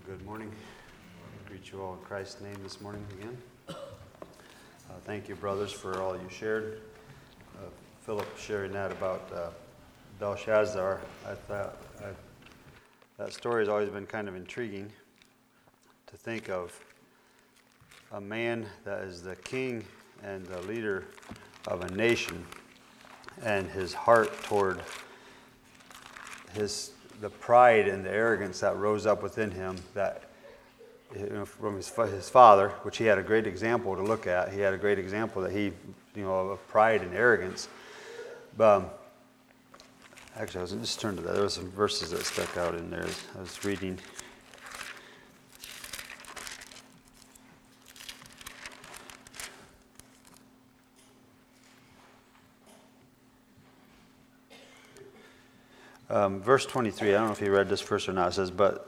Good morning. I greet you all in Christ's name this morning again. Thank you, brothers, for all you shared. Philip sharing that about Belshazzar. I thought that story has always been kind of intriguing to think of a man that is the king and the leader of a nation, and his heart toward the pride and the arrogance that rose up within him, that from his father, which he had a great example to look at. He had a great example that of pride and arrogance. But actually, I was just turning to that. There were some verses that stuck out in there as I was reading. Verse 23, I don't know if you read this verse or not. It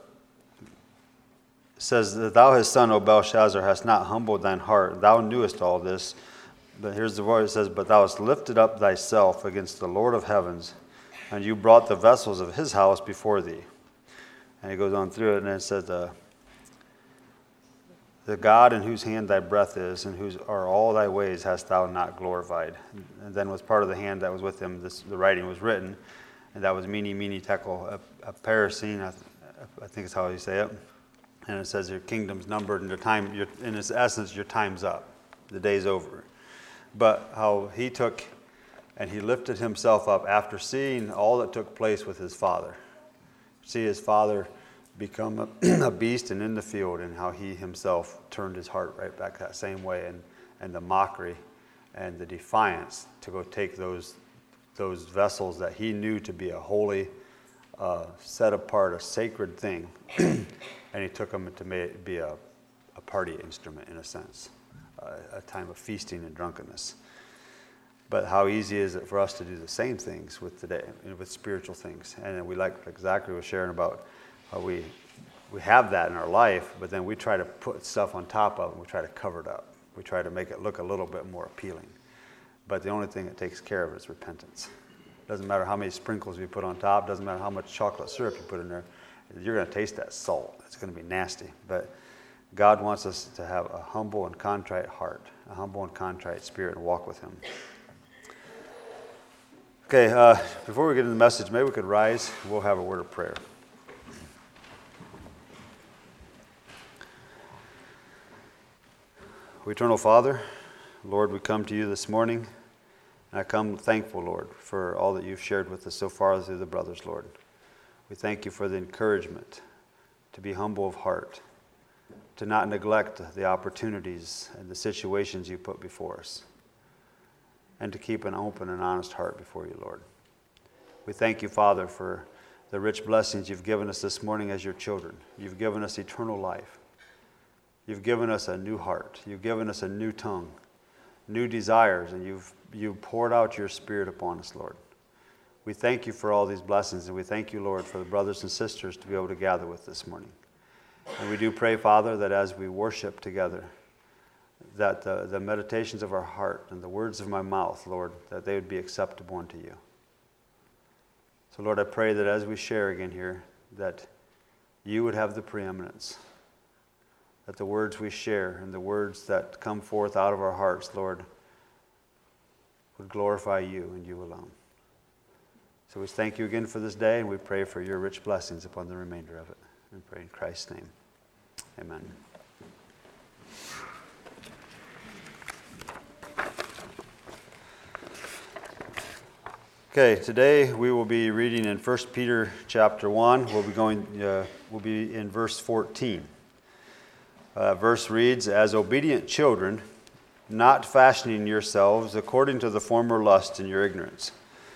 says that thou his son, O Belshazzar, hast not humbled thine heart. Thou knewest all this. But here's the word. It says, but thou hast lifted up thyself against the Lord of heavens, and you brought the vessels of his house before thee. And he goes on through it, and it says, the God in whose hand thy breath is, and whose are all thy ways, hast thou not glorified. And then was part of the hand that was with him, the writing was written. And that was mene tekel upharsin, I think is how you say it. And it says your kingdom's numbered, and in its essence, your time's up. The day's over. But how he took and he lifted himself up after seeing all that took place with his father. See his father become a beast and in the field, and how he himself turned his heart right back that same way, and the mockery and the defiance to go take those vessels that he knew to be a holy, set apart, a sacred thing, and he took them to be a party instrument in a sense, a time of feasting and drunkenness. But how easy is it for us to do the same things with spiritual things? And we like Zachary was sharing about how we have that in our life, but then we try to put stuff on top of it, and we try to cover it up. We try to make it look a little bit more appealing. But the only thing that takes care of it is repentance. Doesn't matter how many sprinkles we put on top, doesn't matter how much chocolate syrup you put in there, you're going to taste that salt. It's going to be nasty. But God wants us to have a humble and contrite heart, a humble and contrite spirit, and walk with him. Okay, before we get into the message, maybe we could rise. We'll have a word of prayer. Eternal Father, Lord, we come to you this morning. And I come thankful, Lord, for all that you've shared with us so far through the brothers, Lord. We thank you for the encouragement to be humble of heart, to not neglect the opportunities and the situations you put before us, and to keep an open and honest heart before you, Lord. We thank you, Father, for the rich blessings you've given us this morning as your children. You've given us eternal life. You've given us a new heart. You've given us a new tongue, new desires, and you've poured out your Spirit upon us, Lord. We thank you for all these blessings, and we thank you, Lord, for the brothers and sisters to be able to gather with this morning. And we do pray, Father, that as we worship together, that the meditations of our heart and the words of my mouth, Lord, that they would be acceptable unto you. So, Lord, I pray that as we share again here, that you would have the preeminence, that the words we share and the words that come forth out of our hearts, Lord, would glorify you and you alone. So we thank you again for this day, and we pray for your rich blessings upon the remainder of it. We pray in Christ's name. Amen. Okay, today we will be reading in 1 Peter chapter 1. We'll be in verse 14. Verse reads, as obedient children, not fashioning yourselves according to the former lust in your ignorance.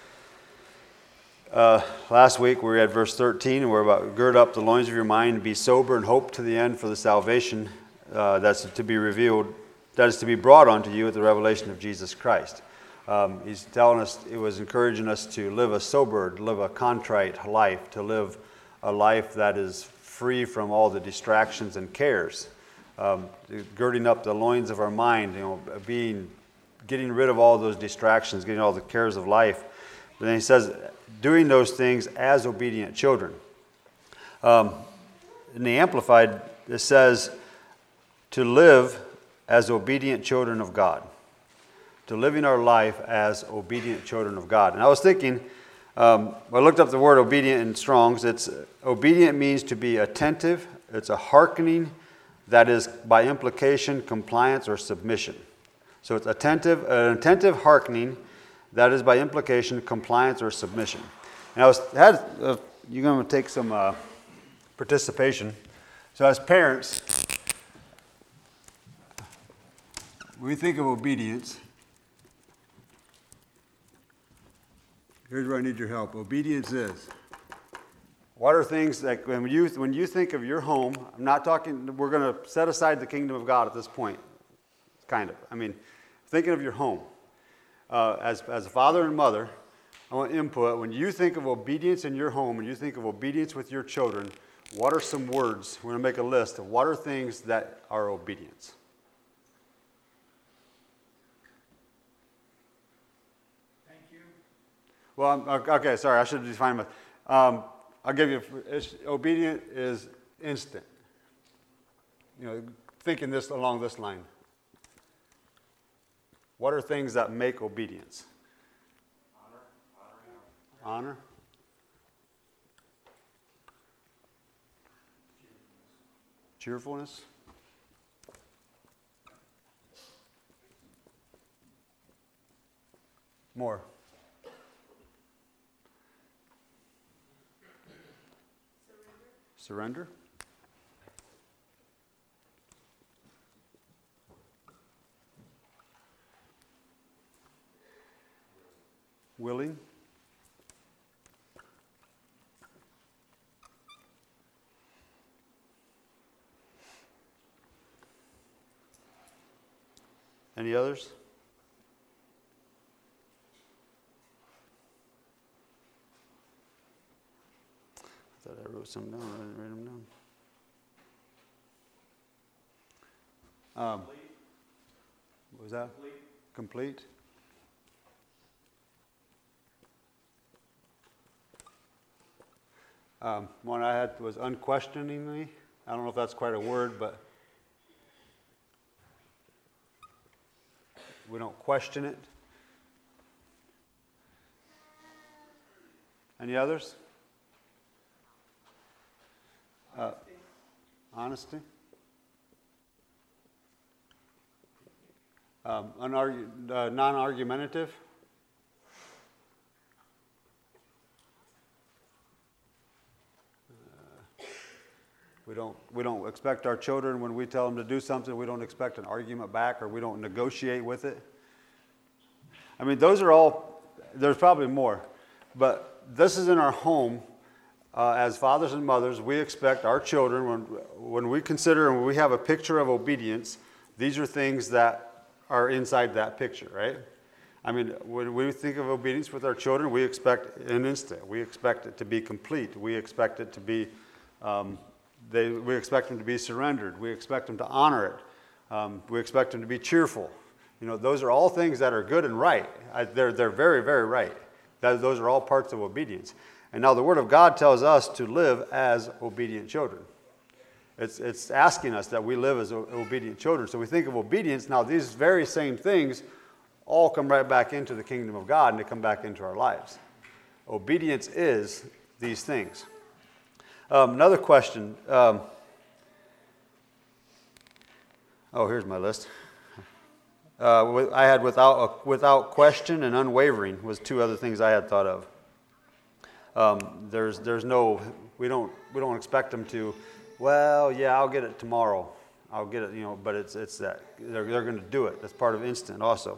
Last week we read verse 13, and we're about gird up the loins of your mind, be sober, and hope to the end for the salvation that's to be revealed, that is to be brought unto you at the revelation of Jesus Christ. He's telling us, it was encouraging us to live a sober, to live a contrite life, to live a life that is free from all the distractions and cares. Girding up the loins of our mind, getting rid of all those distractions, getting all the cares of life. But then he says, doing those things as obedient children. in the Amplified, it says to live as obedient children of God. To living our life as obedient children of God. And I was thinking, I looked up the word obedient in Strong's. It's obedient means to be attentive. It's a hearkening that is by implication compliance or submission. So it's an attentive hearkening that is by implication compliance or submission. And you're going to take some participation. So as parents, when we think of obedience, here's where I need your help. Obedience is. What are things that when you think of your home, I'm not talking, we're going to set aside the kingdom of God at this point, kind of. I mean, thinking of your home. As a father and mother, I want input. When you think of obedience in your home, and you think of obedience with your children, what are some words? We're going to make a list of what are things that are obedience. Thank you. Well, okay, sorry, I should define my. I'll give you. Obedient is instant. Thinking this along this line. What are things that make obedience? Honor. Cheerfulness. More. Surrender. Willing. Any others? I thought I wrote some down. I didn't write them down. What was that? Complete. One I had was unquestioningly. I don't know if that's quite a word, but we don't question it. Any others? Honesty. Non-argumentative. We don't expect our children, when we tell them to do something, we don't expect an argument back, or we don't negotiate with it. I mean, those are all, there's probably more, but this is in our home. As fathers and mothers, we expect our children, when we consider and when we have a picture of obedience, these are things that are inside that picture, right? I mean, when we think of obedience with our children, we expect an instant. We expect it to be complete. We expect it to be, we expect them to be surrendered. We expect them to honor it. We expect them to be cheerful. Those are all things that are good and right. They're very, very right. Those are all parts of obedience. And now the Word of God tells us to live as obedient children. It's asking us that we live as obedient children. So we think of obedience. Now these very same things all come right back into the kingdom of God, and they come back into our lives. Obedience is these things. Another question. Here's my list. I had without question and unwavering was two other things I had thought of. There's no, we don't expect them to, well, yeah, I'll get it tomorrow. I'll get it, but it's that they're going to do it. That's part of instant also.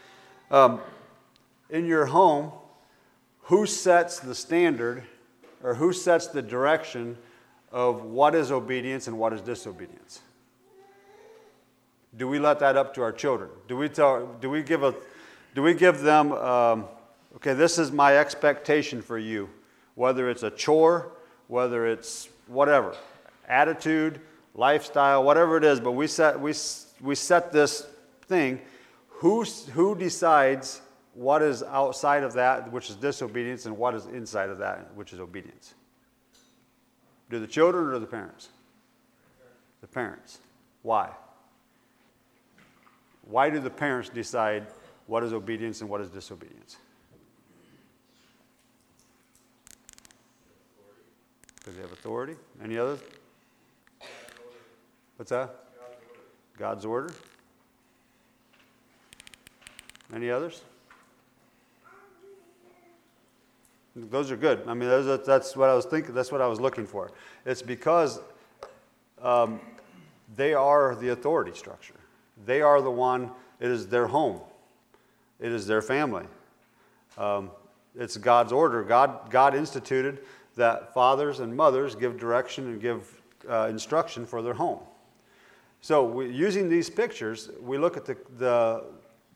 In your home, who sets the standard, or who sets the direction of what is obedience and what is disobedience? Do we let that up to our children? Do we give them, okay, this is my expectation for you, whether it's a chore, whether it's whatever, attitude, lifestyle, whatever it is, but we set this thing. Who decides what is outside of that, which is disobedience, and what is inside of that, which is obedience? Do the children or the parents? The parents. Why? Why do the parents decide what is obedience and what is disobedience? Because they have authority. Any others? What's that? God's order. Any others? Those are good. I mean, that's what I was thinking. That's what I was looking for. It's because they are the authority structure. They are the one. It is their home. It is their family. It's God's order. God instituted that fathers and mothers give direction and give instruction for their home. So using these pictures, we look at the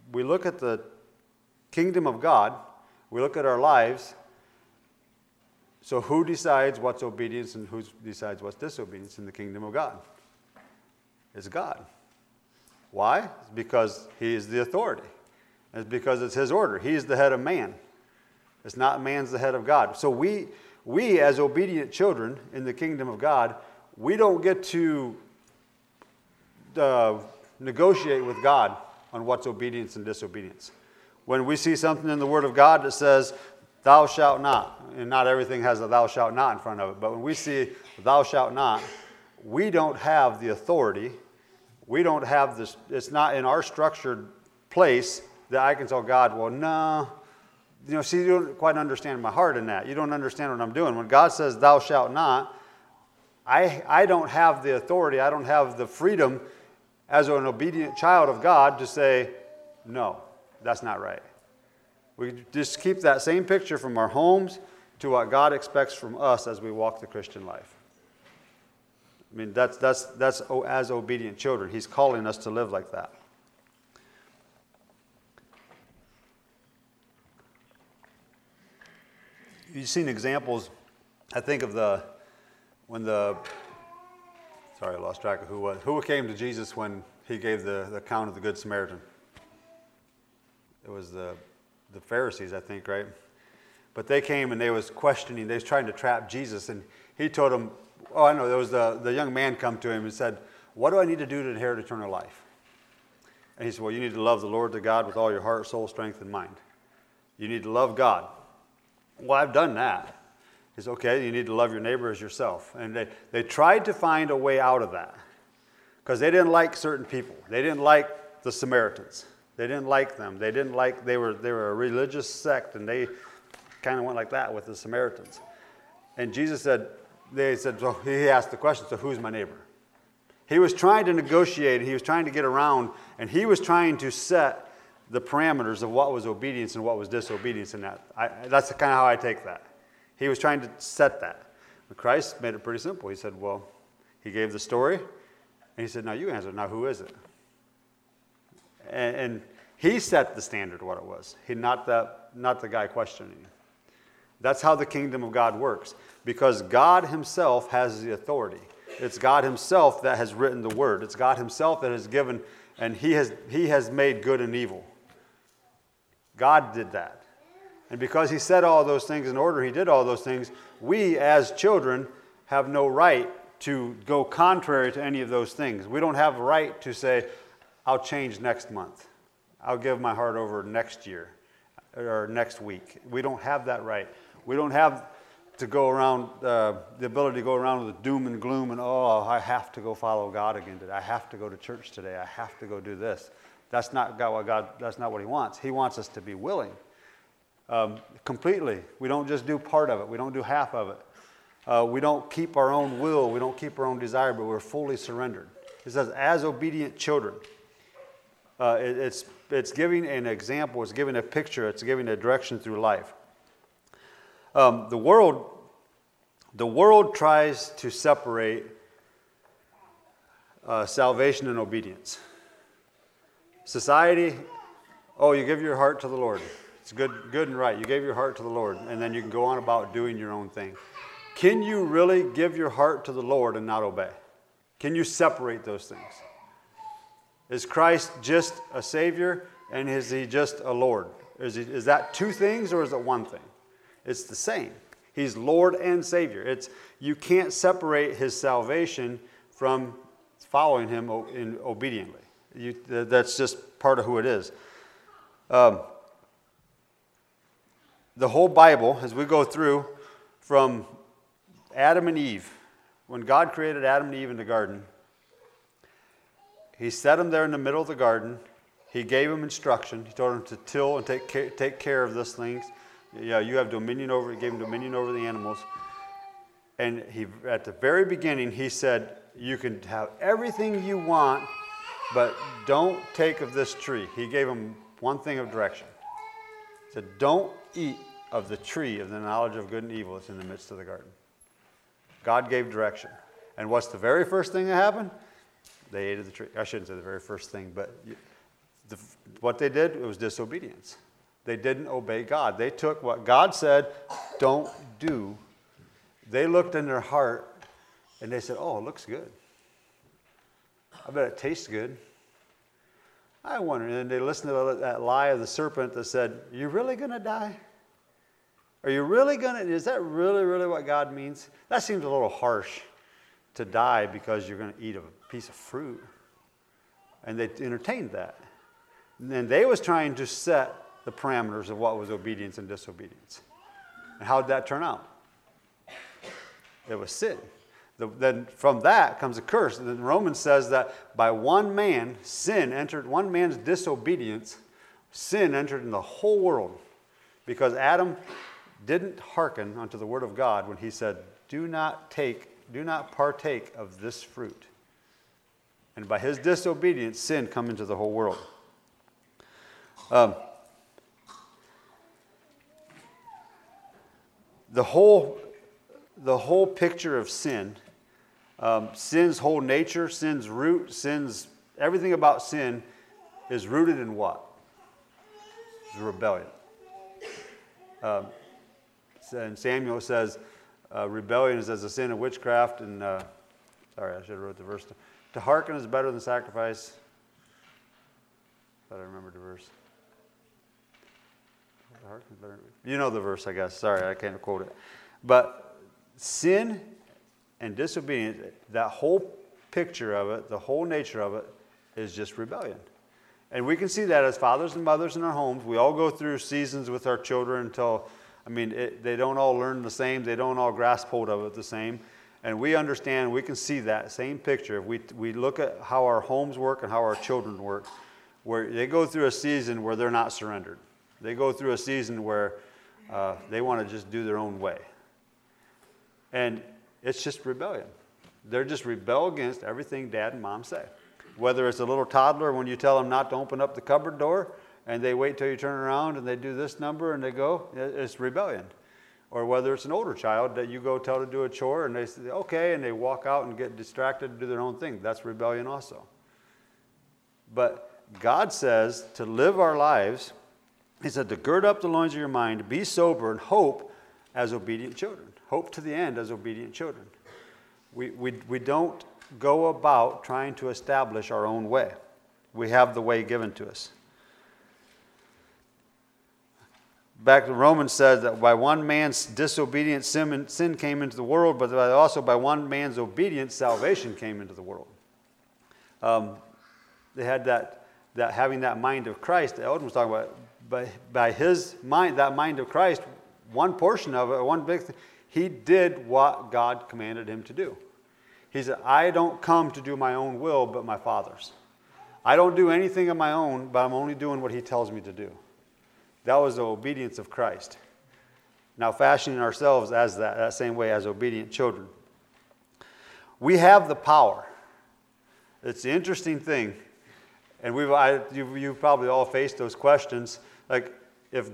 kingdom of God. We look at our lives. So who decides what's obedience and who decides what's disobedience in the kingdom of God? It's God. Why? It's because He is the authority. It's because it's His order. He is the head of man. It's not man's the head of God. So we as obedient children in the kingdom of God, we don't get to negotiate with God on what's obedience and disobedience. When we see something in the Word of God that says, thou shalt not, and not everything has a thou shalt not in front of it, but when we see thou shalt not, we don't have the authority. We don't have this, it's not in our structured place that I can tell God, well, no, see, you don't quite understand my heart in that. You don't understand what I'm doing. When God says thou shalt not, I don't have the authority, I don't have the freedom as an obedient child of God to say, no, that's not right. We just keep that same picture from our homes to what God expects from us as we walk the Christian life. I mean, that's as obedient children. He's calling us to live like that. You've seen examples, I think of sorry, I lost track of who came to Jesus when He gave the account of the Good Samaritan. It was the Pharisees, I think, right? But they came and they was questioning, they was trying to trap Jesus, and He told them, oh, I know, there was the young man come to Him and said, what do I need to do to inherit eternal life? And He said, well, you need to love the Lord the God with all your heart, soul, strength, and mind. You need to love God. Well, I've done that. He said, okay, you need to love your neighbor as yourself. And they tried to find a way out of that because they didn't like certain people. They didn't like the Samaritans. They didn't like them. They were a religious sect, and they kind of went like that with the Samaritans. And Jesus said, so He asked the question, so who's my neighbor? He was trying to negotiate, He was trying to get around, and He was trying to set the parameters of what was obedience and what was disobedience in that. That's kind of how I take that. He was trying to set that. But Christ made it pretty simple. He said, well, He gave the story, and He said, now you answer. Now who is it? And He set the standard what it was. Not the guy questioning. That's how the kingdom of God works. Because God Himself has the authority. It's God Himself that has written the word. It's God Himself that has given, and He has made good and evil. God did that. And because He said all those things in order, He did all those things, we as children have no right to go contrary to any of those things. We don't have a right to say, I'll change next month. I'll give my heart over next year or next week. We don't have that right. We don't have to go around, the ability to go around with doom and gloom and, oh, I have to go follow God again today. I have to go to church today. I have to go do this. That's not that's not what He wants. He wants us to be willing completely. We don't just do part of it. We don't do half of it. We don't keep our own will. We don't keep our own desire, but we're fully surrendered. It says, as obedient children. It's giving an example. It's giving a picture. It's giving a direction through life. The world tries to separate salvation and obedience. Society, oh, you give your heart to the Lord. It's good and right. You gave your heart to the Lord, and then you can go on about doing your own thing. Can you really give your heart to the Lord and not obey? Can you separate those things? Is Christ just a Savior, and is He just a Lord? Is that two things, or is it one thing? It's the same. He's Lord and Savior. You can't separate His salvation from following him obediently. That's just part of who it is. The whole Bible, as we go through from Adam and Eve, when God created Adam and Eve in the garden, he set them there in the middle of the garden. He gave them instruction. He told them to till and take care of these things. Yeah, you have dominion over. He gave them dominion over the animals. And at the very beginning, he said, you can have everything you want, but don't take of this tree. He gave them one thing of direction. He said, don't eat of the tree of the knowledge of good and evil that's in the midst of the garden. God gave direction. And what's the very first thing that happened? They ate of the tree. I shouldn't say the very first thing, but what they did, it was disobedience. They didn't obey God. They took what God said, don't do. They looked in their heart and they said, oh, it looks good. I bet it tastes good. I wonder. And then they listened to that lie of the serpent that said, you really going to die? Are you really going to? Is that really what God means? That seems a little harsh, to die because you're going to eat a piece of fruit. And they entertained that. And then they was trying to set the parameters of what was obedience and disobedience. And how did that turn out? It was sin. Then from that comes a curse. And then Romans says that by one man, sin entered, one man's disobedience, sin entered in the whole world. Because Adam didn't hearken unto the word of God when he said, do not partake of this fruit. And by his disobedience, sin come into the whole world. The whole picture of sin, sin's whole nature, sin's root, everything about sin is rooted in what? It's rebellion. And Samuel says, rebellion is as a sin of witchcraft, and sorry, I should have wrote the verse. To hearken is better than sacrifice. Thought I remembered the verse. You know the verse, I guess. Sorry, I can't quote it. But sin and disobedience, that whole picture of it, the whole nature of it, is just rebellion. And we can see that as fathers and mothers in our homes. We all go through seasons with our children until, they don't all learn the same. They don't all grasp hold of it the same. And we understand, we can see that same picture. If we look at how our homes work and how our children work, where they go through a season where they're not surrendered. They go through a season where they want to just do their own way. And it's just rebellion. They're just rebel against everything dad and mom say. Whether it's a little toddler when you tell them not to open up the cupboard door and they wait till you turn around and they do this number and they go, it's rebellion. Or whether it's an older child that you go tell to do a chore and they say, okay, and they walk out and get distracted and do their own thing. That's rebellion also. But God says to live our lives, he said to gird up the loins of your mind, be sober, and hope as obedient children. Hope to the end as obedient children. We don't go about trying to establish our own way. We have the way given to us. Back to Romans says that by one man's disobedience, sin came into the world, but also by one man's obedience, salvation came into the world. They had that having that mind of Christ. Eldon was talking about. By his mind, that mind of Christ, one portion of it, one big thing, he did what God commanded him to do. He said, I don't come to do my own will, but my Father's. I don't do anything of my own, but I'm only doing what he tells me to do. That was the obedience of Christ. Now fashioning ourselves as that same way as obedient children. We have the power. It's the interesting thing, and you've probably all faced those questions. Like, if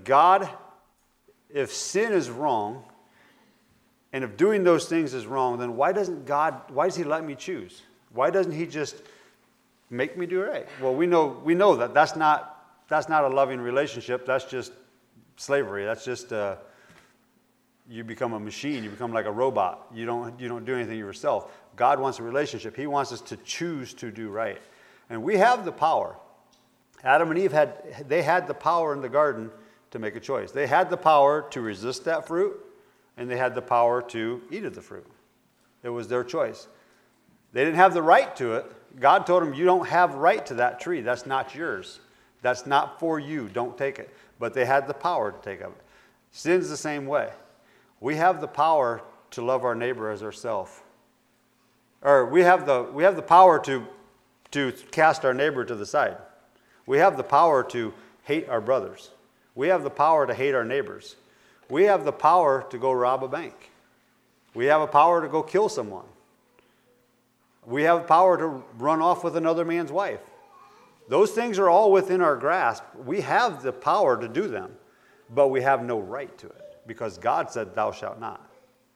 sin is wrong, and if doing those things is wrong, then why does he let me choose? Why doesn't he just make me do it right? Well, we know that that's not a loving relationship. That's just slavery. That's just you become a machine. You become like a robot. You don't do anything yourself. God wants a relationship. He wants us to choose to do right. And we have the power. Adam and Eve had the power in the garden to make a choice. They had the power to resist that fruit, and they had the power to eat of the fruit. It was their choice. They didn't have the right to it, God told them, you don't have right to that tree. That's not yours. That's not for you. Don't take it. But they had the power to take of it. Sin's the same way. We have the power to love our neighbor as ourselves. Or we have the power to cast our neighbor to the side. We have the power to hate our brothers. We have the power to hate our neighbors. We have the power to go rob a bank. We have a power to go kill someone. We have power to run off with another man's wife. Those things are all within our grasp. We have the power to do them, but we have no right to it because God said, thou shalt not.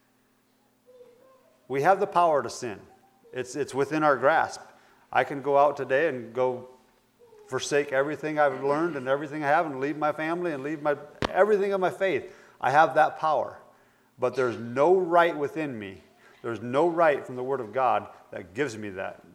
We have the power to sin. It's within our grasp. I can go out today and go forsake everything I've learned and everything I have and leave my family and leave everything of my faith. I have that power. But there's no right within me. There's no right from the Word of God that gives me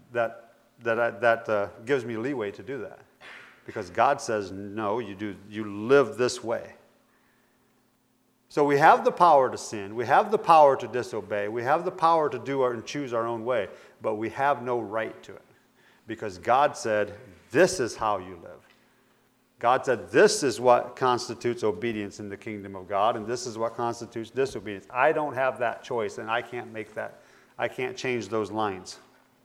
that gives me leeway to do that. Because God says, no, you live this way. So we have the power to sin. We have the power to disobey. We have the power to do and choose our own way. But we have no right to it. Because God said, this is how you live. God said, this is what constitutes obedience in the kingdom of God, and this is what constitutes disobedience. I don't have that choice, and I can't make that. I can't change those lines.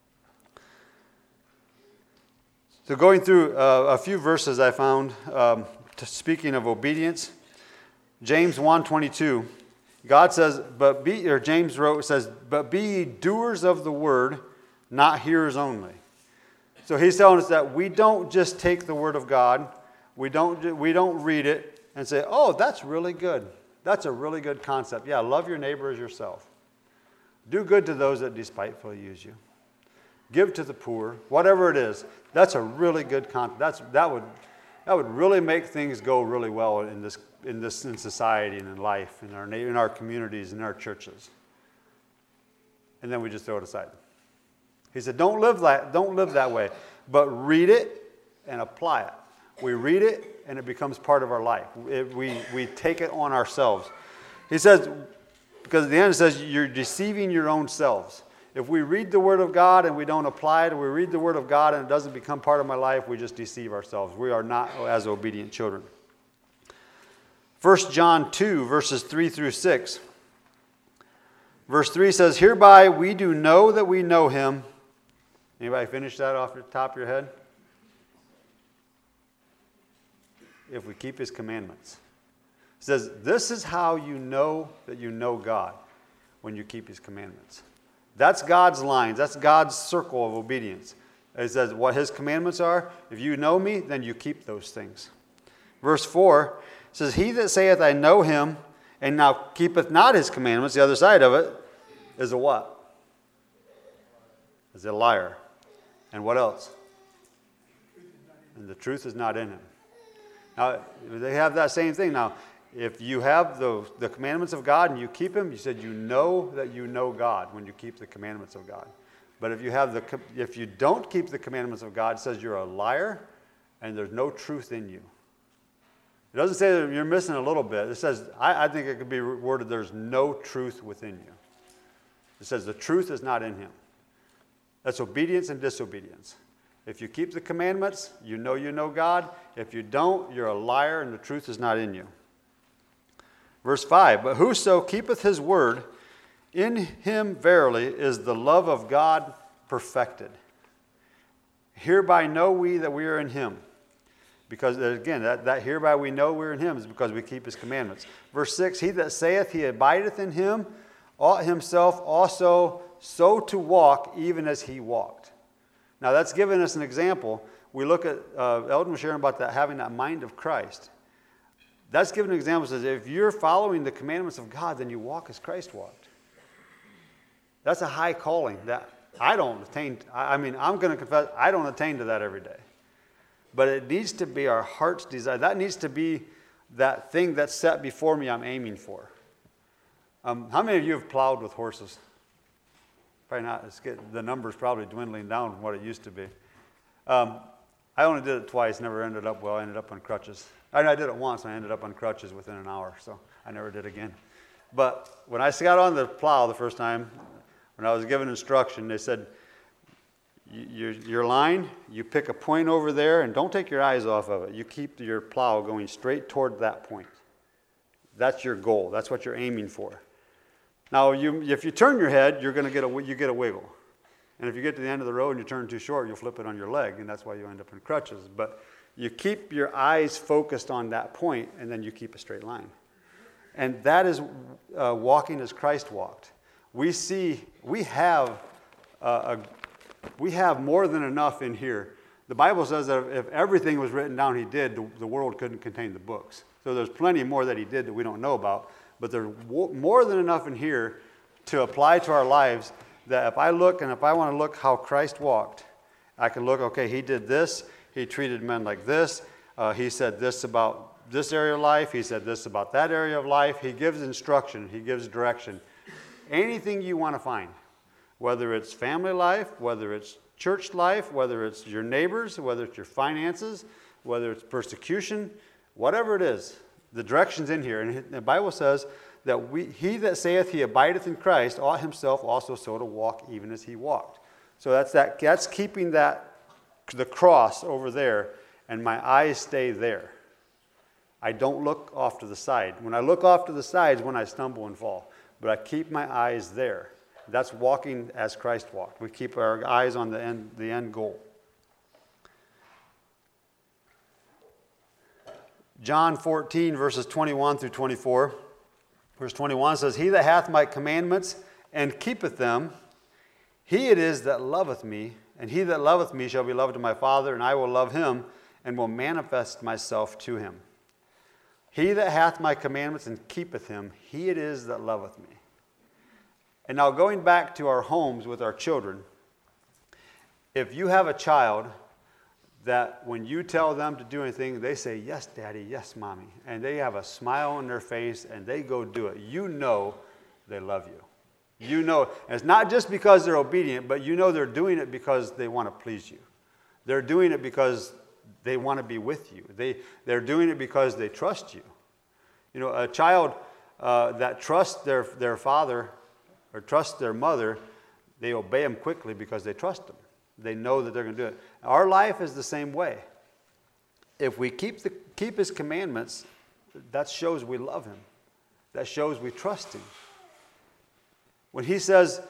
So going through a few verses I found, speaking of obedience, James 1:22, God says, James wrote, says, but be ye doers of the word, not hearers only. So he's telling us that we don't just take the word of God, we don't read it and say, oh, that's really good. That's a really good concept. Yeah, love your neighbor as yourself. Do good to those that despitefully use you. Give to the poor, whatever it is. That's a really good concept. That would really make things go really well in society and in life, in our communities, in our churches. And then we just throw it aside. He said, don't live that way, but read it and apply it. We read it and it becomes part of our life. We take it on ourselves. He says, because at the end it says, you're deceiving your own selves. If we read the Word of God and we don't apply it, or we read the Word of God and it doesn't become part of my life, we just deceive ourselves. We are not as obedient children. 1 John 2, verses 3 through 6. Verse 3 says, hereby we do know that we know him. Anybody finish that off the top of your head? If we keep his commandments. It says, this is how you know that you know God, when you keep his commandments. That's God's lines. That's God's circle of obedience. It says what his commandments are. If you know me, then you keep those things. Verse 4 says, he that saith, I know him, and now keepeth not his commandments, the other side of it, is a what? Is a liar. And what else? And the truth is not in him. Now, they have that same thing. Now, if you have the commandments of God and you keep them, you said you know that you know God when you keep the commandments of God. But if you don't keep the commandments of God, it says you're a liar and there's no truth in you. It doesn't say that you're missing a little bit. It says, I think it could be worded, there's no truth within you. It says the truth is not in him. That's obedience and disobedience. If you keep the commandments, you know God. If you don't, you're a liar and the truth is not in you. Verse 5, but whoso keepeth his word, in him verily is the love of God perfected. Hereby know we that we are in him. Because again, that hereby we know we're in him is because we keep his commandments. Verse 6, he that saith he abideth in him, ought himself also so to walk even as he walked. Now that's giving us an example. We look at, Eldon was sharing about that, having that mind of Christ. That's giving an example. Says if you're following the commandments of God, then you walk as Christ walked. That's a high calling that I don't attain. I'm going to confess, I don't attain to that every day. But it needs to be our heart's desire. That needs to be that thing that's set before me I'm aiming for. How many of you have plowed with horses? Probably not. The number's probably dwindling down from what it used to be. I only did it twice, never ended up well. I ended up on crutches. I did it once, and I ended up on crutches within an hour, so I never did again. But when I got on the plow the first time, when I was given instruction, they said, Your line, you pick a point over there, and don't take your eyes off of it. You keep your plow going straight toward that point. That's your goal. That's what you're aiming for. Now, if you turn your head, you get a wiggle. And if you get to the end of the road and you turn too short, you'll flip it on your leg, and that's why you end up in crutches. But you keep your eyes focused on that point, and then you keep a straight line. And that is walking as Christ walked. We have more than enough in here. The Bible says that if everything was written down he did, the world couldn't contain the books. So there's plenty more that he did that we don't know about. But there's more than enough in here to apply to our lives that if I look and if I want to look how Christ walked, I can look, okay, he did this. He treated men like this. He said this about this area of life. He said this about that area of life. He gives instruction. He gives direction. Anything you want to find, whether it's family life, whether it's church life, whether it's your neighbors, whether it's your finances, whether it's persecution, whatever it is, the direction's in here. And the Bible says that he that saith he abideth in Christ ought himself also so to walk even as he walked. So that's keeping the cross over there, and my eyes stay there. I don't look off to the side. When I look off to the sides, when I stumble and fall. But I keep my eyes there. That's walking as Christ walked. We keep our eyes on the end goal. John 14, verses 21 through 24. Verse 21 says, He that hath my commandments and keepeth them, he it is that loveth me, and he that loveth me shall be loved of my Father, and I will love him, and will manifest myself to him. He that hath my commandments and keepeth him, he it is that loveth me. And now going back to our homes with our children, if you have a child that when you tell them to do anything, they say, yes, Daddy, yes, Mommy, and they have a smile on their face and they go do it, you know they love you. You know, and it's not just because they're obedient, but you know they're doing it because they want to please you. They're doing it because they want to be with you. They're doing it because they trust you. You know, a child that trusts their father or trusts their mother, they obey them quickly because they trust them. They know that they're going to do it. Our life is the same way. If we keep his commandments, that shows we love him. That shows we trust him. When he says,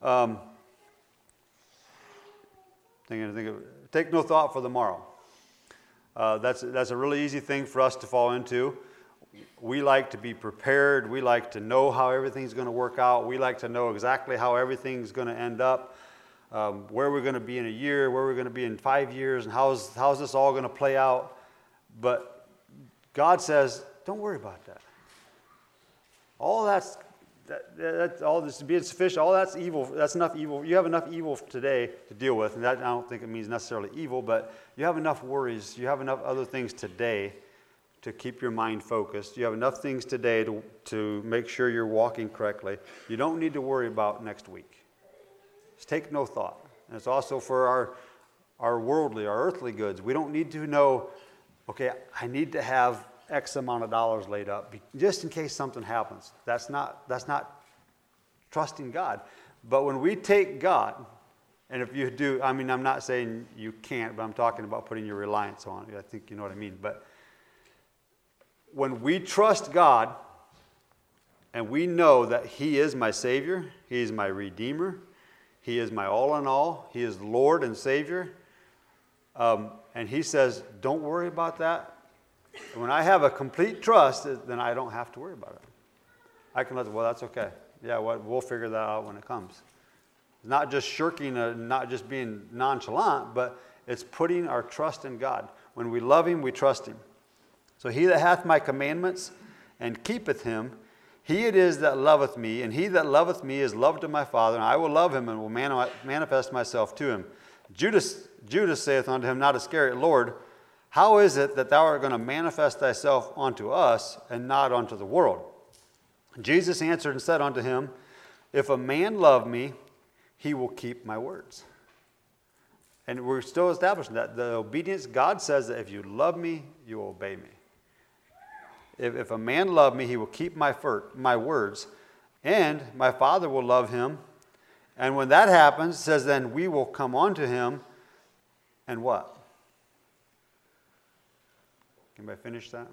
take no thought for the morrow. That's a really easy thing for us to fall into. We like to be prepared. We like to know how everything's going to work out. We like to know exactly how everything's going to end up, where we're going to be in a year, where we're going to be in 5 years, and how's this all going to play out. But God says, don't worry about that. All that's all this being sufficient, all that's evil. That's enough evil. You have enough evil today to deal with, and that I don't think it means necessarily evil, but you have enough worries. You have enough other things today to keep your mind focused. You have enough things today to make sure you're walking correctly. You don't need to worry about next week. Just take no thought. And it's also for our worldly, our earthly goods. We don't need to know, okay, I need to have X amount of dollars laid up just in case something happens. That's not trusting God. But when we take God, and if you do, I mean, I'm not saying you can't, but I'm talking about putting your reliance on it. I think you know what I mean. But when we trust God and we know that he is my Savior, he is my Redeemer, he is my all in all, he is Lord and Savior, and he says, don't worry about that. When I have a complete trust, then I don't have to worry about it. I can well, that's okay. Yeah, we'll figure that out when it comes. Not just shirking, not just being nonchalant, but it's putting our trust in God. When we love him, we trust him. So he that hath my commandments and keepeth him, he it is that loveth me, and he that loveth me is loved of my Father, and I will love him and will manifest myself to him. Judas saith unto him, not Iscariot, Lord, how is it that thou art going to manifest thyself unto us and not unto the world? Jesus answered and said unto him, if a man love me, he will keep my words. And we're still establishing that. The obedience, God says that if you love me, you will obey me. If a man love me, he will keep my words, and my Father will love him, And when that happens, it says, then we will come unto him and what? Anybody finish that?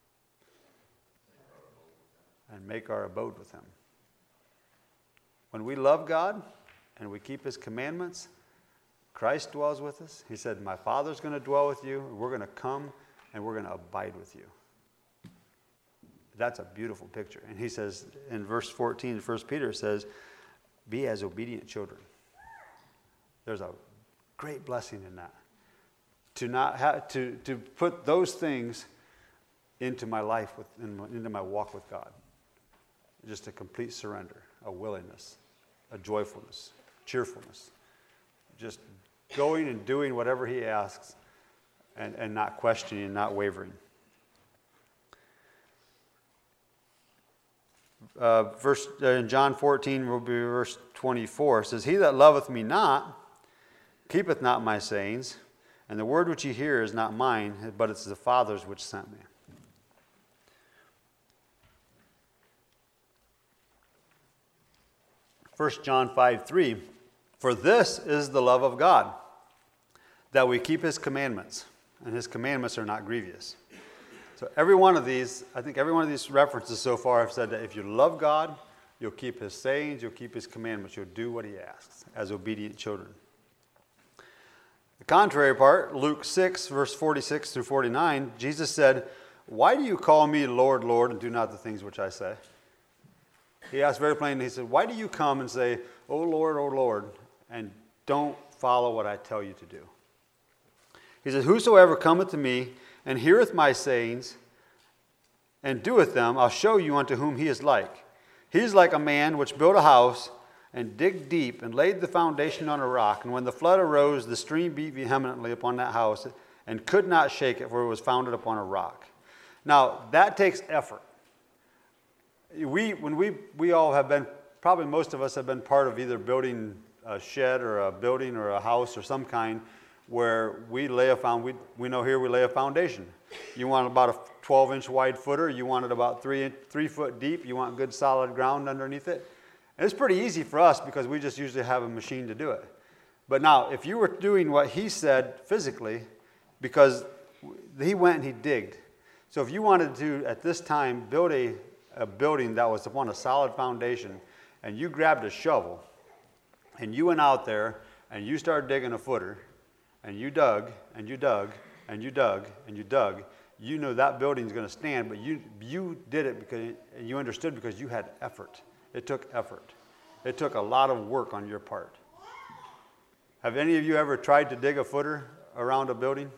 And make our abode with him. When we love God and we keep his commandments, Christ dwells with us. He said, my Father's going to dwell with you. We're going to come and we're going to abide with you. That's a beautiful picture. And he says in verse 14, 1 Peter says, be as obedient children. There's a great blessing in that. To not have to put those things into my life, into my walk with God. Just a complete surrender, a willingness, a joyfulness, cheerfulness. Just going and doing whatever he asks and not questioning and not wavering. In John 14 will be verse 24. It says, he that loveth me not, keepeth not my sayings, and the word which ye hear is not mine, but it's the Father's which sent me. 1 John 5:3, for this is the love of God, that we keep his commandments, and his commandments are not grievous. So every one of these, I think every one of these references so far have said that if you love God, you'll keep his sayings, you'll keep his commandments, you'll do what he asks as obedient children. The contrary part, Luke 6, verse 46 through 49, Jesus said, why do you call me Lord, Lord, and do not the things which I say? He asked very plainly, he said, why do you come and say, O Lord, and don't follow what I tell you to do? He says, whosoever cometh to me and heareth my sayings and doeth them, I'll show you unto whom he is like. He is like a man which built a house and digged deep and laid the foundation on a rock. And when the flood arose, the stream beat vehemently upon that house and could not shake it, for it was founded upon a rock. Now, that takes effort. We all have been, probably most of us have been part of either building a shed or a building or a house or some kind where we lay we know here we lay a foundation. You want about a 12-inch wide footer. You want it about 3 foot deep. You want good solid ground underneath it. And it's pretty easy for us because we just usually have a machine to do it. But now, if you were doing what he said physically, because he went and he digged. So if you wanted to, at this time, build a building that was upon a solid foundation, and you grabbed a shovel, and you went out there, and you started digging a footer, and you dug, and you dug, and you dug, and you dug, you know that building's going to stand, but you did it because you understood because you had effort. It took effort. It took a lot of work on your part. Have any of you ever tried to dig a footer around a building?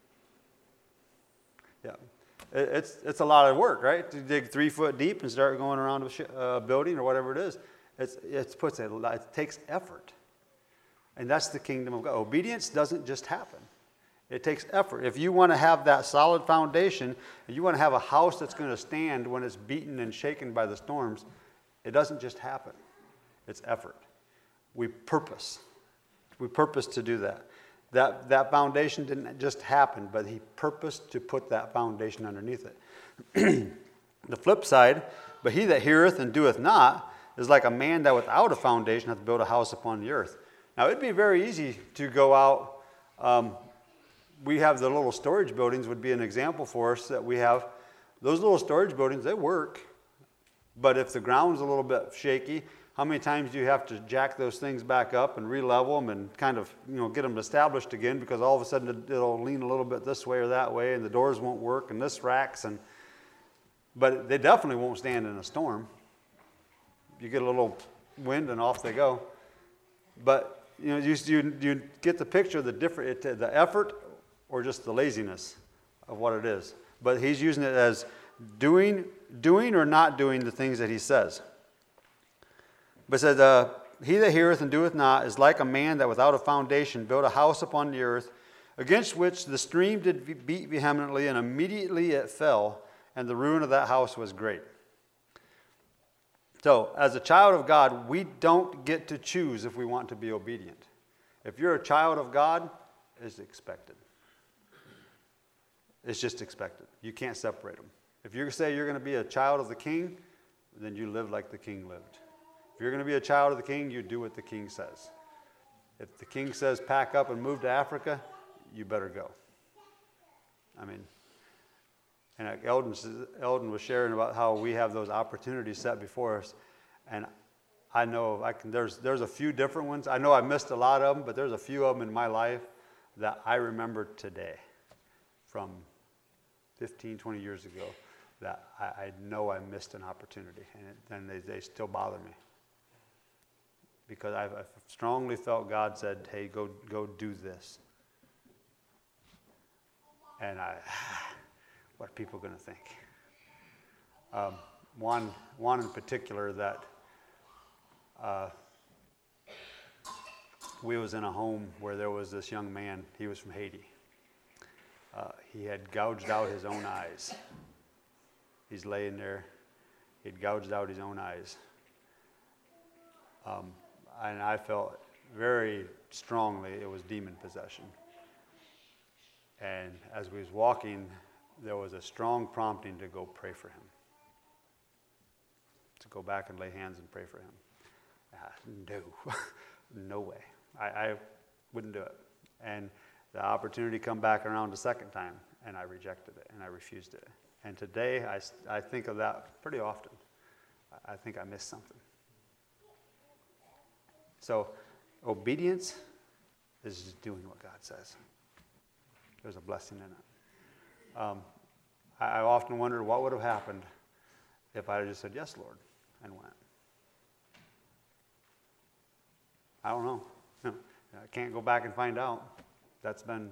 Yeah. It's a lot of work, right? To dig 3 foot deep and start going around a building or whatever it is. It takes effort. And that's the kingdom of God. Obedience doesn't just happen. It takes effort. If you want to have that solid foundation, and you want to have a house that's going to stand when it's beaten and shaken by the storms, it doesn't just happen. It's effort. We purpose. We purpose to do that. That foundation didn't just happen, but he purposed to put that foundation underneath it. The flip side, but he that heareth and doeth not is like a man that without a foundation hath built a house upon the earth. Now, it'd be very easy to go out. We have the little storage buildings would be an example for us that we have. Those little storage buildings, they work. But if the ground's a little bit shaky, how many times do you have to jack those things back up and re-level them and kind of, get them established again, because all of a sudden it'll lean a little bit this way or that way and the doors won't work and this racks, but they definitely won't stand in a storm. You get a little wind and off they go. But you get the picture of the effort or just the laziness of what it is. But he's using it as doing or not doing the things that he says. But it says, he that heareth and doeth not is like a man that without a foundation built a house upon the earth, against which the stream did beat vehemently, and immediately it fell, and the ruin of that house was great. So, as a child of God, we don't get to choose if we want to be obedient. If you're a child of God, it's expected. It's just expected. You can't separate them. If you say you're going to be a child of the king, then you live like the king lived. If you're going to be a child of the king, you do what the king says. If the king says pack up and move to Africa, you better go. I mean, and Eldon was sharing about how we have those opportunities set before us, and I know there's a few different ones. I know I missed a lot of them, but there's a few of them in my life that I remember today from 15, 20 years ago that I know I missed an opportunity, and they still bother me. Because I've strongly felt God said, hey, go do this. And what are people going to think? One in particular that we was in a home where there was this young man. He was from Haiti. He had gouged out his own eyes. He's laying there. He'd gouged out his own eyes. And I felt very strongly it was demon possession. And as we was walking, there was a strong prompting to go pray for him. To go back and lay hands and pray for him. No, no way. I wouldn't do it. And the opportunity come back around a second time, and I rejected it, and I refused it. And today, I think of that pretty often. I think I missed something. So, obedience is just doing what God says. There's a blessing in it. I often wonder what would have happened if I had just said, yes, Lord, and went. I don't know. I can't go back and find out. That's been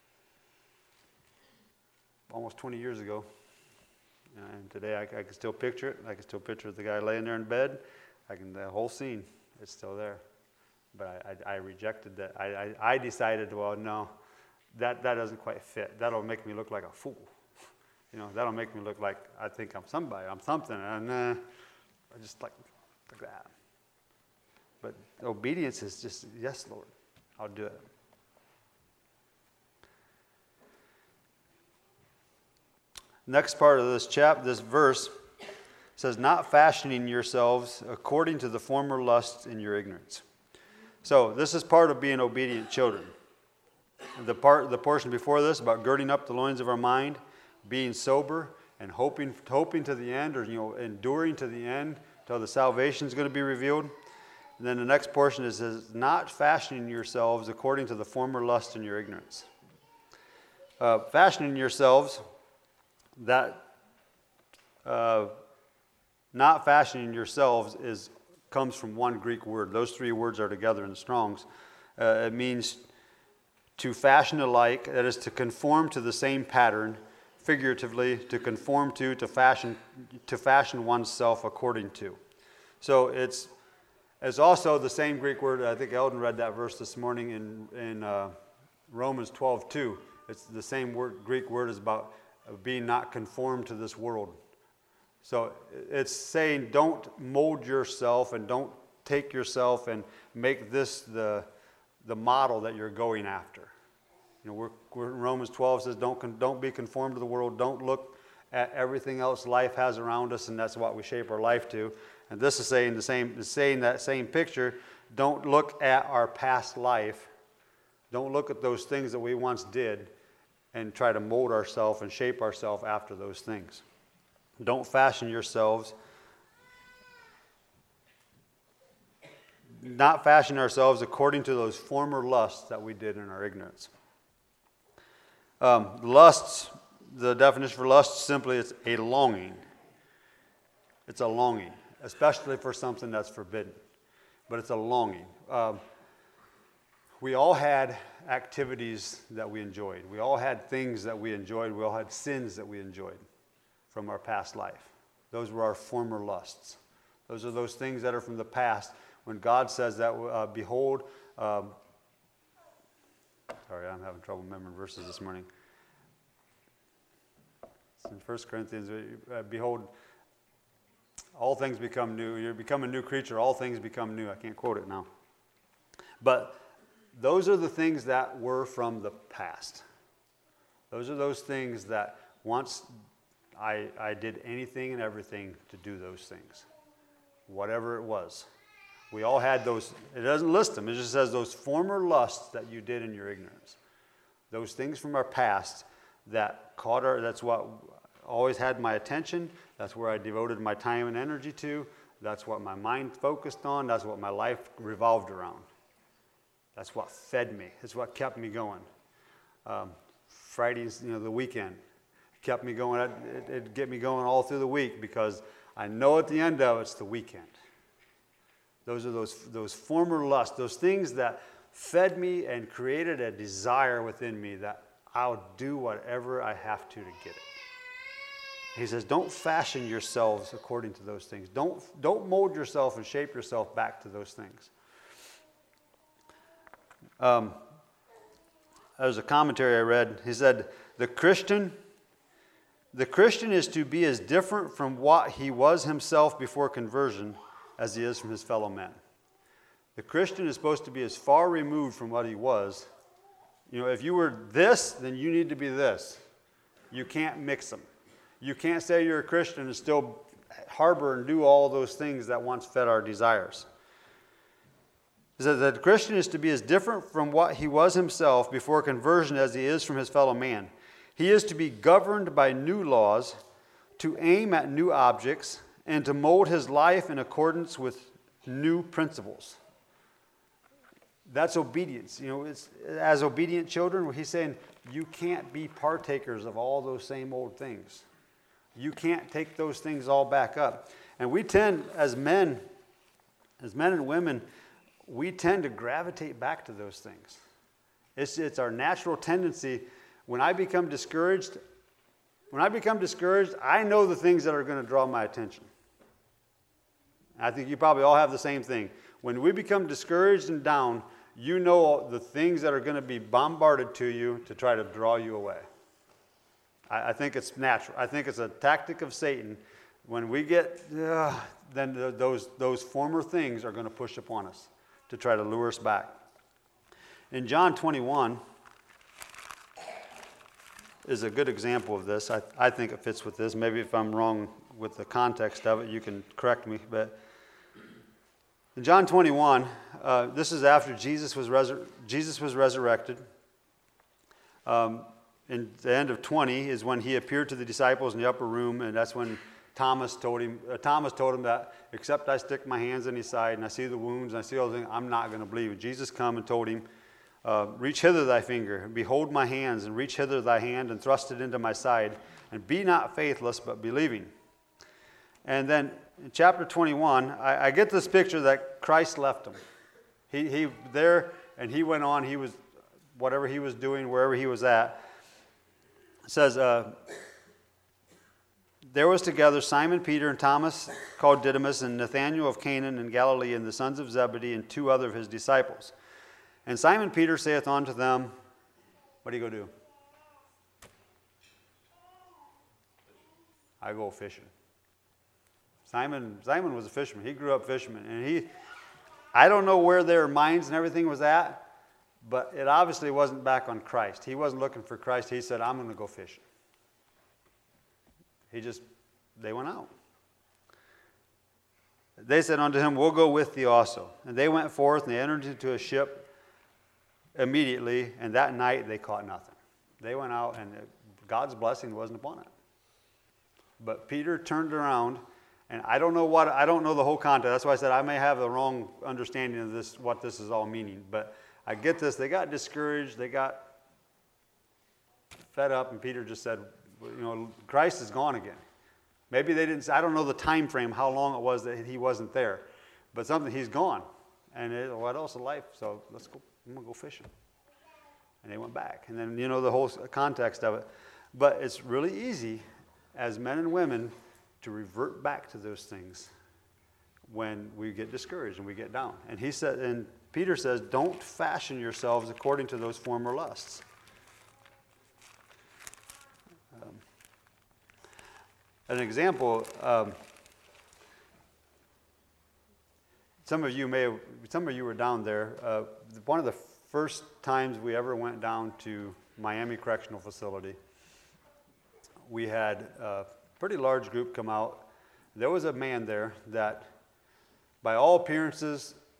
almost 20 years ago. And today I can still picture it. I can still picture the guy laying there in bed. The whole scene is still there. But I rejected that. I decided, well, no, that doesn't quite fit. That'll make me look like a fool. That'll make me look like I think I'm somebody, I'm something. And I just like that. But obedience is just, yes, Lord, I'll do it. Next part of this verse says, not fashioning yourselves according to the former lusts in your ignorance. So this is part of being obedient children. The portion before this about girding up the loins of our mind, being sober, and hoping to the end, or enduring to the end till the salvation is going to be revealed. And then the next portion is not fashioning yourselves according to the former lust in your ignorance. Fashioning yourselves, not fashioning yourselves comes from one Greek word. Those three words are together in the Strong's. It means to fashion alike, that is to conform to the same pattern, figuratively, to conform to fashion oneself according to. So it's also the same Greek word. I think Eldon read that verse this morning in Romans 12:2. It's the same Greek word as about being not conformed to this world. So it's saying don't mold yourself and don't take yourself and make this the model that you're going after. Romans 12 says don't be conformed to the world. Don't look at everything else life has around us, and that's what we shape our life to. And this is saying that same picture. Don't look at our past life. Don't look at those things that we once did and try to mold ourselves and shape ourselves after those things. Don't fashion yourselves. Not fashion ourselves according to those former lusts that we did in our ignorance. Lusts, the definition for lust simply is a longing. It's a longing, especially for something that's forbidden. But it's a longing. We all had activities that we enjoyed. We all had things that we enjoyed. We all had sins that we enjoyed from our past life. Those were our former lusts. Those are those things that are from the past. When God says that, behold, sorry, I'm having trouble remembering verses this morning. It's in 1 Corinthians, behold, all things become new. You become a new creature, all things become new. I can't quote it now. But those are the things that were from the past. Those are those things that once I did anything and everything to do those things. Whatever it was. We all had those. It doesn't list them. It just says those former lusts that you did in your ignorance. Those things from our past that that's what always had my attention. That's where I devoted my time and energy to. That's what my mind focused on. That's what my life revolved around. That's what fed me. It's what kept me going. Fridays, the weekend, kept me going. It'd get me going all through the week because I know at the end of it's the weekend. Those are those former lusts, those things that fed me and created a desire within me that I'll do whatever I have to get it. He says, don't fashion yourselves according to those things. Don't mold yourself and shape yourself back to those things. There's a commentary I read. He said, the Christian is to be as different from what he was himself before conversion as he is from his fellow men. The Christian is supposed to be as far removed from what he was. If you were this, then you need to be this. You can't mix them. You can't say you're a Christian and still harbor and do all those things that once fed our desires. He says that the Christian is to be as different from what he was himself before conversion as he is from his fellow man. He is to be governed by new laws, to aim at new objects, and to mold his life in accordance with new principles. That's obedience. As obedient children, he's saying you can't be partakers of all those same old things. You can't take those things all back up. And we tend, as men and women, we tend to gravitate back to those things. It's our natural tendency. When I become discouraged, I know the things that are going to draw my attention. I think you probably all have the same thing. When we become discouraged and down, you know the things that are going to be bombarded to you to try to draw you away. I think it's natural. I think it's a tactic of Satan. When we get, then those former things are going to push upon us to try to lure us back. In John 21 is a good example of this. I think it fits with this. Maybe if I'm wrong with the context of it, you can correct me. But in John 21, this is after Jesus was resurrected. In the end of 20 is when he appeared to the disciples in the upper room, and that's when Thomas told him that, except I stick my hands in his side and I see the wounds and I see all the things, I'm not going to believe it. Jesus come and told him, reach hither thy finger, and behold my hands, and reach hither thy hand, and thrust it into my side, and be not faithless, but believing. And then in chapter 21, I get this picture that Christ left him. He there, and he went on, he was, whatever he was doing, wherever he was at. It says, there was together Simon Peter and Thomas called Didymus and Nathanael of Canaan in Galilee and the sons of Zebedee and two other of his disciples. And Simon Peter saith unto them, what do you go do? I go fishing. Simon was a fisherman. He grew up fisherman. And I don't know where their minds and everything was at, but it obviously wasn't back on Christ. He wasn't looking for Christ. He said, I'm going to go fishing. They went out. They said unto him, we'll go with thee also. And they went forth, and they entered into a ship immediately, and that night they caught nothing. They went out, and God's blessing wasn't upon it. But Peter turned around, and I don't know the whole context. That's why I said I may have the wrong understanding of this, what this is all meaning. But I get this. They got discouraged. They got fed up, and Peter just said, Christ is gone again. Maybe they didn't. I don't know the time frame, how long it was that he wasn't there, but he's gone. And what else is life? So let's go. I'm gonna go fishing. And they went back, and then the whole context of it. But it's really easy, as men and women, to revert back to those things when we get discouraged and we get down. And Peter says, don't fashion yourselves according to those former lusts. An example, some of you were down there. One of the first times we ever went down to Miami Correctional Facility, we had a pretty large group come out. There was a man there that, by all appearances,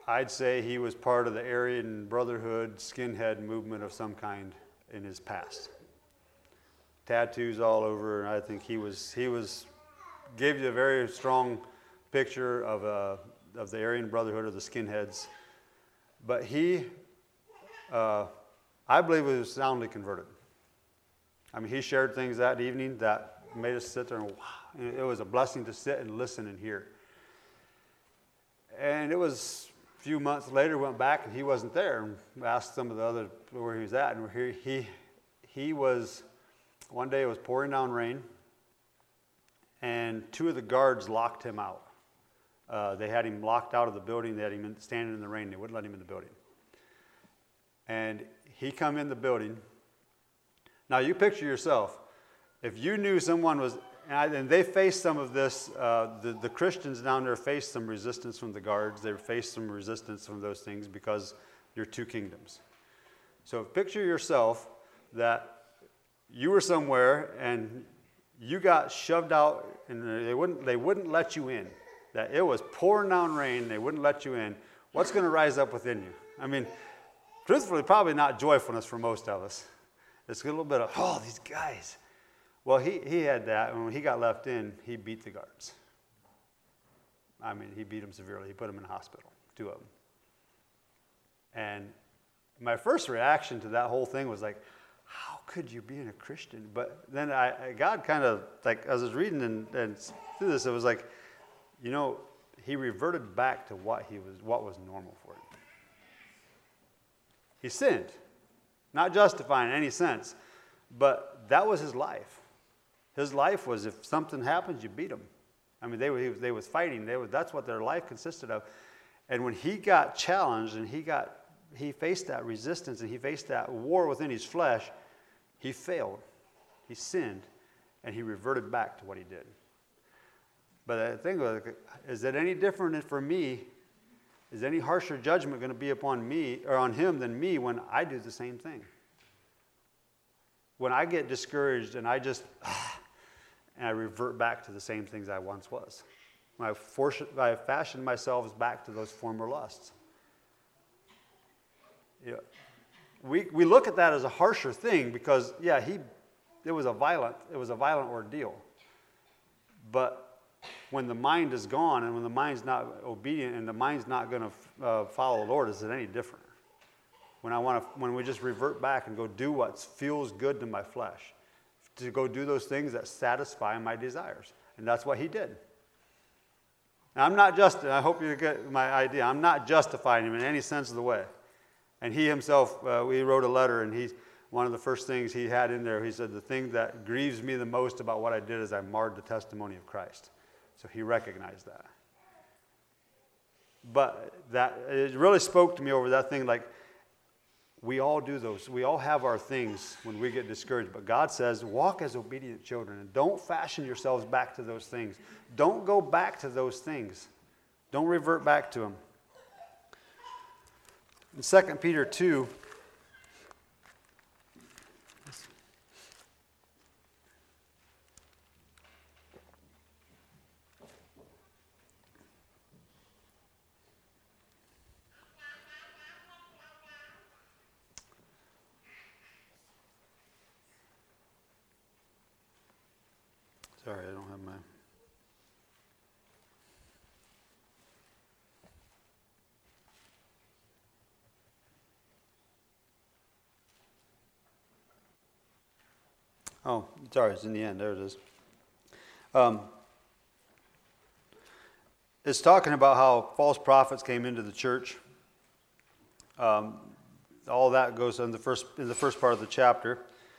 I'd say he was part of the Aryan Brotherhood skinhead movement of some kind in his past. Tattoos all over, and I think he gave you a very strong picture of the Aryan Brotherhood, of the skinheads. But he, I believe, was soundly converted. I mean, he shared things that evening that made us sit there and wow. It was a blessing to sit and listen and hear. And it was a few months later, went back and he wasn't there. And asked some of the other where he was at, and he was. One day it was pouring down rain, and two of the guards locked him out. They had him locked out of the building. They had him standing in the rain. They wouldn't let him in the building. And he come in the building. Now you picture yourself, if you knew someone was, and they faced some of this, the Christians down there faced some resistance from the guards. They faced some resistance from those things because you're two kingdoms. So picture yourself that you were somewhere and you got shoved out and they wouldn't let you in. That it was pouring down rain, they wouldn't let you in. What's going to rise up within you? I mean, truthfully, probably not joyfulness for most of us. It's a little bit of, oh, these guys. Well, he had that, and when he got left in, he beat the guards. I mean, he beat them severely. He put them in the hospital, two of them. And my first reaction to that whole thing was like, how could you be a Christian? But then God kind of, like, as I was reading and through this, it was like, you know, he reverted back to what was normal for him. He sinned, not justifying in any sense, but that was his life. His life was, if something happens, you beat them. I mean, they was fighting. That's what their life consisted of. And when he got challenged and he faced that resistance and he faced that war within his flesh, he failed, he sinned, and he reverted back to what he did. But the thing was, is it any different for me? Is any harsher judgment going to be upon me or on him than me when I do the same thing? When I get discouraged and and I revert back to the same things I once was. When I fashion myself back to those former lusts. Yeah. We look at that as a harsher thing because, yeah, it was a violent ordeal. But when the mind is gone and when the mind's not obedient and the mind's not going to follow the Lord, is it any different? When we just revert back and go do what feels good to my flesh, to go do those things that satisfy my desires, and that's what he did. Now, I hope you get my idea. I'm not justifying him in any sense of the way. And he himself, we wrote a letter, and one of the first things he had in there, he said, the thing that grieves me the most about what I did is I marred the testimony of Christ. So he recognized that. But it really spoke to me over that thing, like, we all do those. We all have our things when we get discouraged. But God says, walk as obedient children, and don't fashion yourselves back to those things. Don't go back to those things. Don't revert back to them. In 2 Peter 2, sorry, I don't have my... Oh, sorry, it's in the end. There it is. It's talking about how false prophets came into the church. All that goes in the first part of the chapter.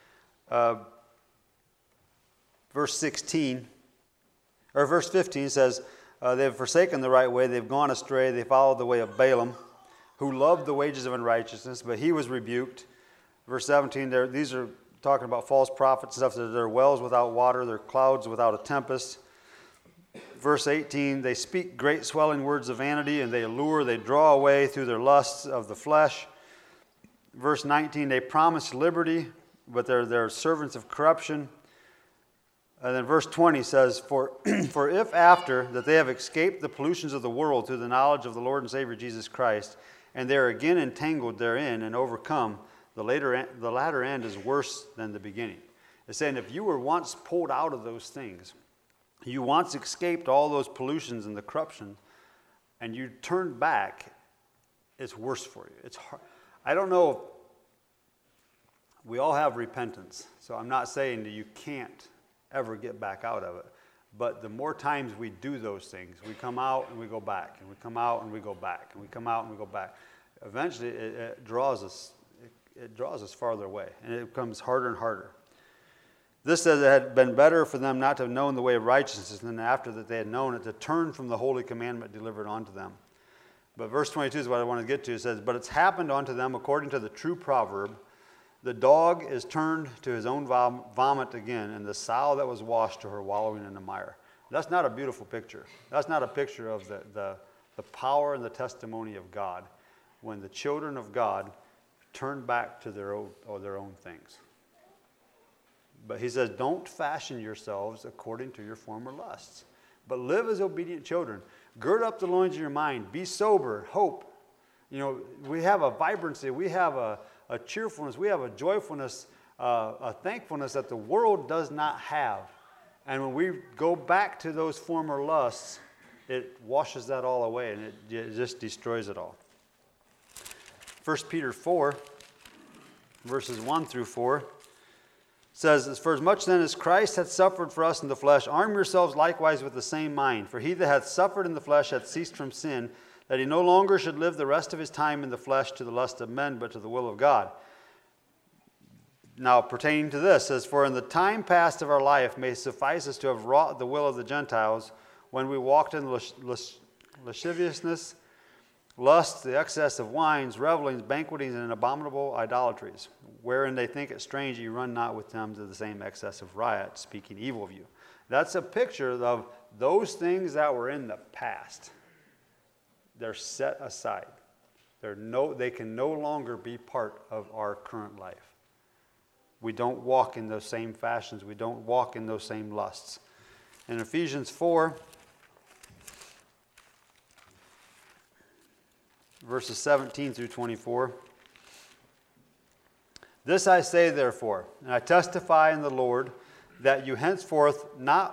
Verse 15 says, they have forsaken the right way, they've gone astray, they followed the way of Balaam, who loved the wages of unrighteousness, but he was rebuked. Verse 17, these are talking about false prophets and stuff, that they're wells without water, they're clouds without a tempest. Verse 18, they speak great swelling words of vanity, and they draw away through their lusts of the flesh. Verse 19, they promise liberty, but they're servants of corruption. And then verse 20 says, For if after that they have escaped the pollutions of the world through the knowledge of the Lord and Savior Jesus Christ, and they are again entangled therein and overcome, the latter end is worse than the beginning. It's saying if you were once pulled out of those things, you once escaped all those pollutions and the corruption, and you turned back, it's worse for you. It's hard. I don't know. We all have repentance, so I'm not saying that you can't ever get back out of it. But the more times we do those things, we come out and we go back, and we come out and we go back, and we come out and we go back. Eventually, it draws us. It draws us farther away, and it becomes harder and harder. This says it had been better for them not to have known the way of righteousness than after that they had known it, to turn from the holy commandment delivered unto them. But verse 22 is what I want to get to. It says, But it's happened unto them according to the true proverb, the dog is turned to his own vomit again, and the sow that was washed to her wallowing in the mire. That's not a beautiful picture. That's not a picture of the power and the testimony of God when the children of God turn back to their own things. But he says, don't fashion yourselves according to your former lusts, but live as obedient children. Gird up the loins of your mind. Be sober. Hope. You know, we have a vibrancy. We have a cheerfulness. We have a joyfulness, a thankfulness that the world does not have. And when we go back to those former lusts, it washes that all away, and it just destroys it all. 1 Peter 4, verses 1 through 4, says, For as much then as Christ hath suffered for us in the flesh, arm yourselves likewise with the same mind. For he that hath suffered in the flesh hath ceased from sin, that he no longer should live the rest of his time in the flesh to the lust of men, but to the will of God. Now, pertaining to this, says, For in the time past of our life may suffice us to have wrought the will of the Gentiles, when we walked in lasciviousness, lust, the excess of wines, revelings, banquetings, and abominable idolatries, wherein they think it strange you run not with them to the same excess of riot, speaking evil of you. That's a picture of those things that were in the past. They're set aside. They can no longer be part of our current life. We don't walk in those same fashions. We don't walk in those same lusts. In Ephesians 4, verses 17 through 24, This I say therefore, and I testify in the Lord, that you henceforth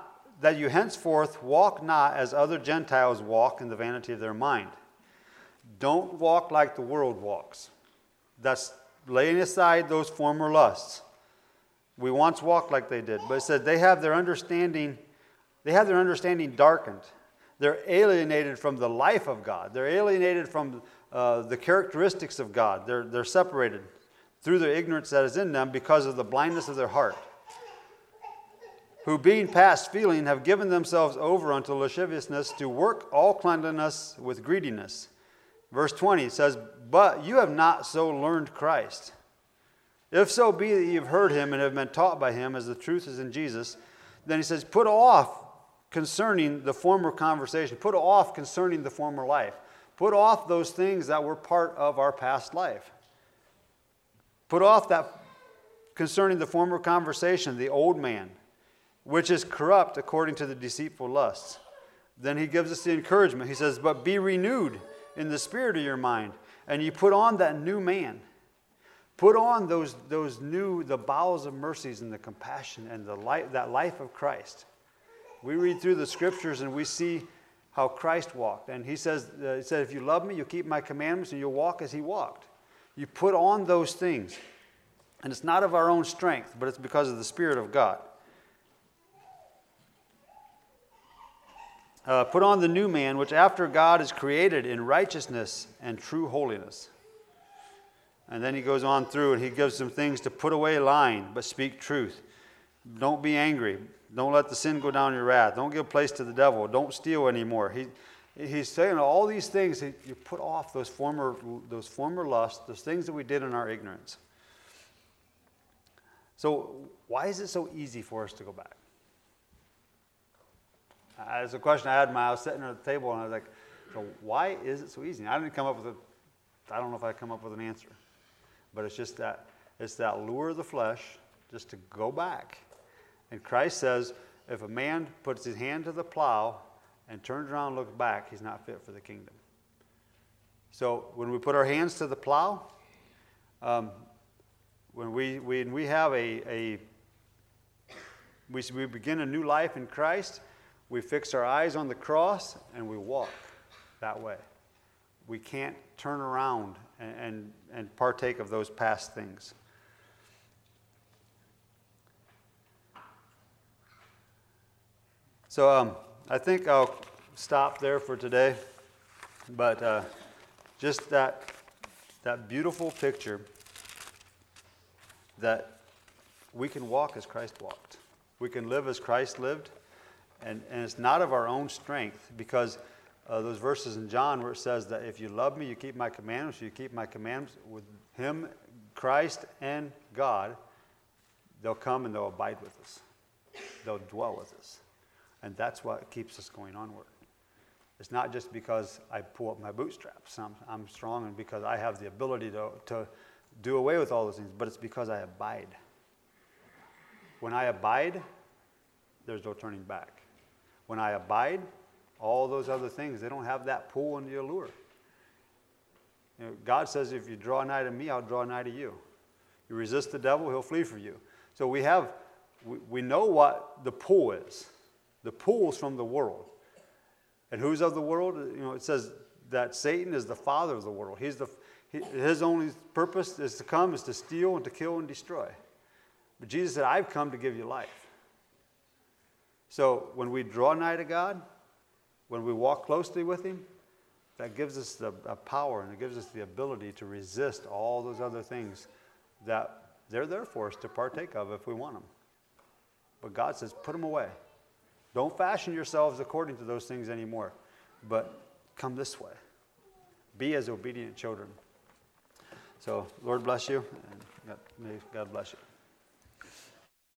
walk not as other Gentiles walk in the vanity of their mind. Don't walk like the world walks. That's laying aside those former lusts. We once walked like they did, but it said they have their understanding darkened. They're alienated from the life of God. They're alienated from the characteristics of God. They're separated through the ignorance that is in them because of the blindness of their heart. Who being past feeling have given themselves over unto lasciviousness to work all cleanliness with greediness. Verse 20 says, But you have not so learned Christ. If so be that you have heard him and have been taught by him as the truth is in Jesus, then he says, put off concerning the former conversation. Put off concerning the former life. Put off those things that were part of our past life. Put off that concerning the former conversation, the old man, which is corrupt according to the deceitful lusts. Then he gives us the encouragement. He says, But be renewed in the spirit of your mind, and you put on that new man. Put on the bowels of mercies and the compassion and that life of Christ. We read through the scriptures and we see how Christ walked. And he said, if you love me, you'll keep my commandments and you'll walk as he walked. You put on those things. And it's not of our own strength, but it's because of the Spirit of God. Put on the new man, which after God is created in righteousness and true holiness. And then he goes on through and he gives some things to put away lying, but speak truth. Don't be angry. Don't let the sin go down your wrath. Don't give place to the devil. Don't steal anymore. He's saying all these things. You put off those former lusts, those things that we did in our ignorance. So why is it so easy for us to go back? It's a question I had when I was sitting at the table, and I was like, so why is it so easy? I don't know if I come up with an answer. But it's that lure of the flesh just to go back. And Christ says, if a man puts his hand to the plow and turns around and looks back, he's not fit for the kingdom. So when we put our hands to the plow, when we have we begin a new life in Christ, we fix our eyes on the cross and we walk that way. We can't turn around and partake of those past things. So I think I'll stop there for today. But just that beautiful picture that we can walk as Christ walked. We can live as Christ lived. And it's not of our own strength, because those verses in John where it says that if you love me, you keep my commandments. You keep my commandments with him, Christ, and God, they'll come and they'll abide with us. They'll dwell with us. And that's what keeps us going onward. It's not just because I pull up my bootstraps. I'm strong and because I have the ability to do away with all those things, but it's because I abide. When I abide, there's no turning back. When I abide, all those other things, they don't have that pull and the allure. You know, God says, if you draw nigh to me, I'll draw nigh to you. You resist the devil, he'll flee from you. So we know what the pull is. The pull's from the world. And who's of the world? You know, it says that Satan is the father of the world. His only purpose is to steal and to kill and destroy. But Jesus said, I've come to give you life. So when we draw nigh to God, when we walk closely with him, that gives us the power and it gives us the ability to resist all those other things that they're there for us to partake of if we want them. But God says, put them away. Don't fashion yourselves according to those things anymore, but come this way. Be as obedient children. So, Lord bless you, and may God bless you.